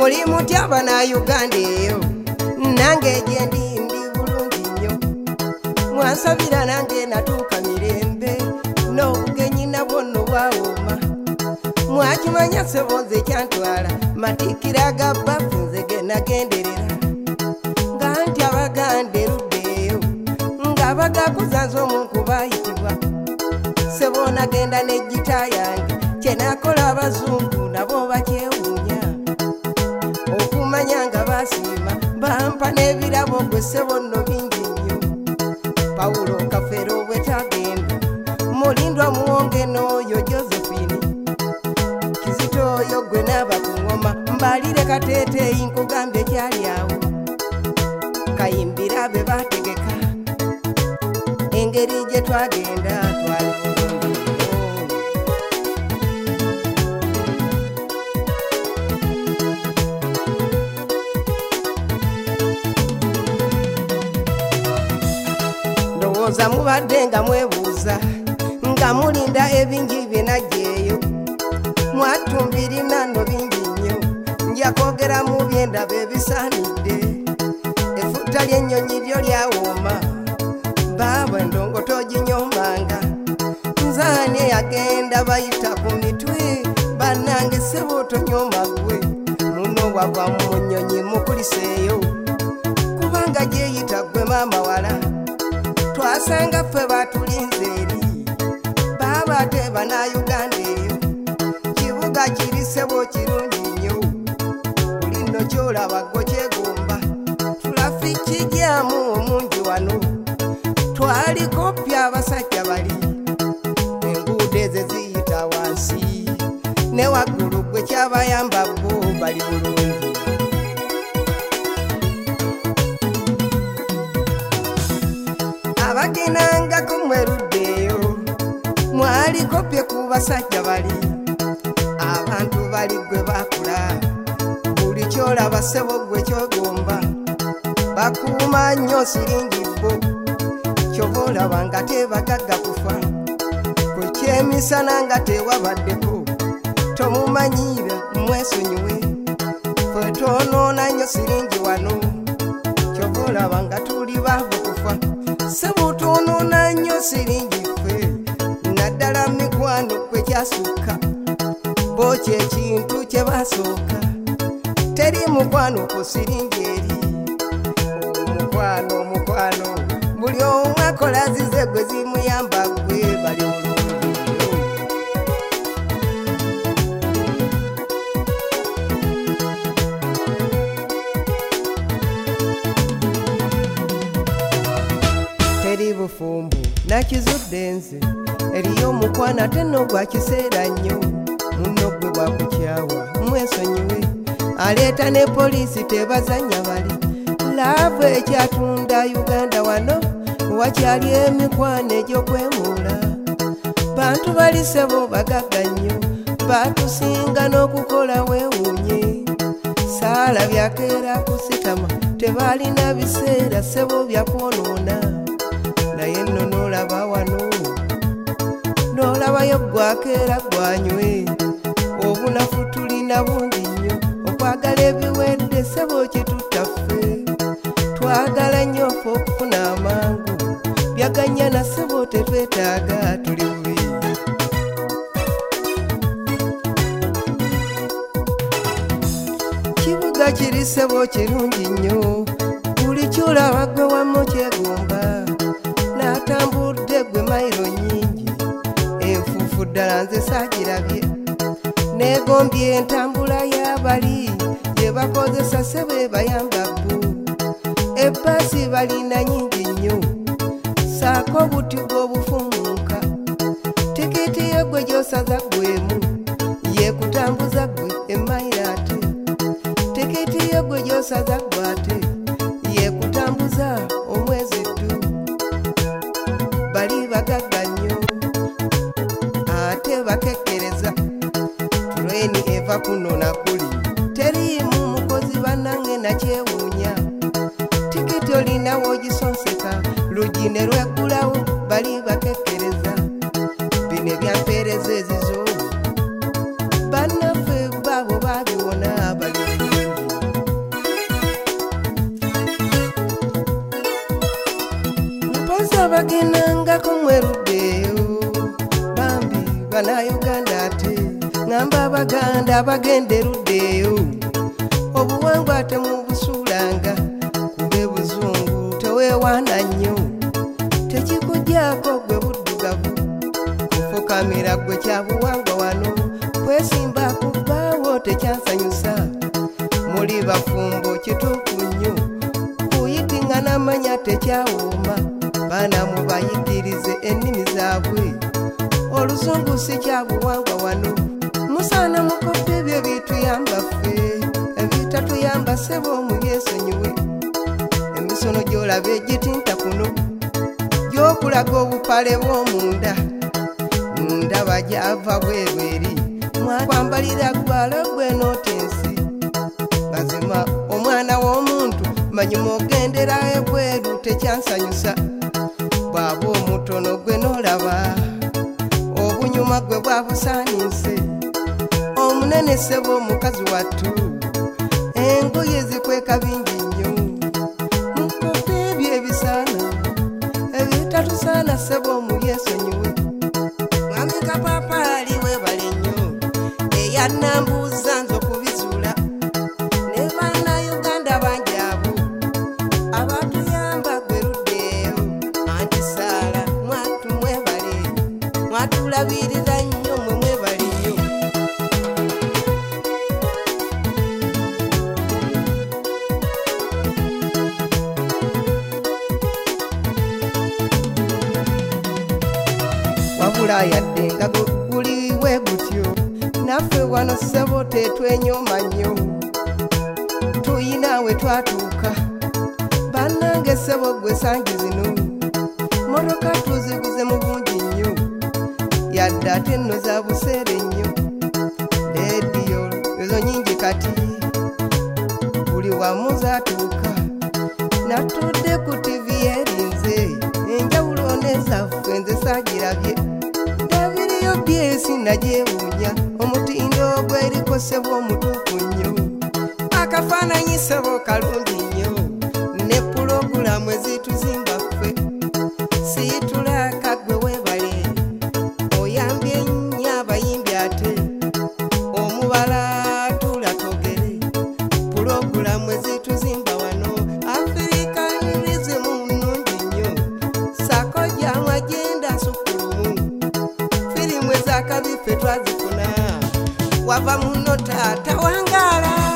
Muli mutya bannayuganda eyo nange gye ndi bulungi nnyo mwansabira nange natuuka mirembe n'obugenyi nabwo nno bwawooma mwakimanya ssebo nze kyantwala matikkira ga bbafu nze ge nagenderera nga nti abaganda erudda eyo nga bagakuza nze omuntu baayitibwa ssebo nagenda n'ejjita yange kye nakola abazungu nabo bakyewuunya okumanya nga basiima bampa n'ebirabo gwe ssebo nno bingi nnyo Pawulo Kafeero bwe tagenda mulindwa muwonge n'oyo Josephine Kizito oyo gwe n'aba ku ngoma mbalire Kateeteeyi nkugambye kyali awo kayimbira be baategeka engeri gye twagenda twali ndowooza mubadde nga mwebuuza nga mulinda ebingi bye najjeeyo mwatumbirina nno bingi nnyo nja kwogera mu byendaba ebisaanidde efutta ly'ennyonyi lyo lyawooma baabwe endongo toginyombanga nzaani eyagenda bayita ku mitwe bannange ssebo tonyoma ggwe muno wava mu nnyonyi mukuliseeyo kubanga gyeyita ggwe maama wala twasanga ffe batulinze eri baaba ate bannayuganda eyo kibuga kiri ssebo kirungi nnyo buli nno kyolaba gwe kyegomba tulafiki gyamu omungi wano twaliko pya abasajja bali enguudo ezo ziyita wansi ne waggulu gwe kyabayamba bo bali bulungi abagendangako mwerudde eyo mwaliko pye ku basajja bali abantu bali gwe bakula buli kyolaba ssebo gwe kyogomba bakuuma nnyo siringi bo kyova olaba nga tebagagga kufa ku kyemisana nga tewabaddeko tomumanyiira mwesonyiwe ffe twonoona nnyo siringi wano kyova olaba nga tuli baavu kufa ssebo twonoona nnyo siringi ffe naddala mikwano kwe kyasukka bo kyekintu kye basooka teri mukwano ku siringi eri omukwano buli omu akola zize gwe zimuyamba gwe bali teri bufumbu nakizudde nze eriyo omukwana ate nno gwa kiseera nnyo munno gwe bwakukyawa mwesonyiwe aleeta ne poliisi tebazanya bali laavu ekyatunda Uganda wano wakyali emikwano egy'okwemuula bantu bali ssebo bagagga nnyo batusinga n'okukola weewuunye saala byakeera kusitama tebalina biseera ssebo byakwonoona naye nno n'olaba wano n'olabayo gwakeera gwanywe obunafu tulina bungi nnyo okwagala ebiwedde ssebo kitutaffe twagala nnyo ffe okufuna amangu byaganya na ssebo tetwetaaga tuli bubi kibuga kiri ssebo kirungi nnyo buli kyolaba gwe wamu kyegomba natambudde gwe mayiro nnyingi enfuufu ddala nze saagirabye neegombye entambula y'abali gye bakozesa ssebo ebayamba bbo ebbaasi balina nyingi nnyo saako obuti bw'obufumuuka tikiti yo gwe gy'osaza gwemu yeekutambuza gwe emayiro ate tikiti yo gwe gy'osaza gwe ate yeekutambuza omwezi ddu bali bagagga nnyo ate bakekkereza tulweni eva kuno na kuli teriimu mukozi bannange nakyewuunya tikiti olinawo ogisonseka lugi ne lweggulawo bali bakekkereza bino ebyampeereza ezizo bannaffe baabo babiwona bali Mpoza bagendangako mweruddeyo bambi bannayuganda ate ngamba abaganda bagenderuddeyo obuwangwa temubusuulanga kube buzungu teweewaana nnyo tekikujjaako gwe buddugavu kufukamira gwe kyabuwangwa wano kwesimba kubbaawo tekyansanyusa muli bafumbo kituufu nnyo kuyitinga n'amanya tekyawooma baana mubayigirize ennimi zaabwe oluzungu si kyabuwangwa wano musaana mukope ebyo bituyamba ffe ebitatuyamba ssebo mubyesonyiwe emisono gy'olaba egitinta kuno gy'okulaga obupale bw'omunda ndaba gyava bwerweri mwakwambalira gwala gwenota ensi mazima omwana w'omuntu manyuma ogendera ebweru tekyansanyusa bw'aba omutono gwe n'olaba obunyuma gwe bwabusaanise omunene ssebo omukazi wattu engoye zikweka bingi nnyo mukope ebyo ebisaana ebitatusaana ssebo omubyesonyiwe mwami Kapaapaali weebale nnyo eyannambuuza nze okubizuula ne bannayuganda bangi abo abatuyamba gweruddeyo anti Saala mwattu mwebale mwatulabirira nnyo mwe mwebale nnyo wabula yadde nga guliwe gutyo naffe wano ssebo tetwenyoma nnyo tuyina we twatuuka bannange ssebo gwe sangi zino motoka tuziguze mu bungi nnyo yadde ate nno za buseere nnyo leediyo ezo nyingi kati buli wamu zaatuuka natudde ku tivi erinze enjawulo nezaffe nze saagirabye ndabiriyo byesi nagyewuunya omutindo gweriko ssebo omutuufu nnyo akafaananyi ssebo kalungi nnyo ne pulogulamu ezituzimba ffe siitulaka gwe weebale oyambye nnyo abayimbi ate omubala tula togere pulogulamu ezituzimba wano Africanism nnungi nnyo sakojjamu agenda nsukulumu firimu ez'akabi ffe twazifuna wava muno taata wangaala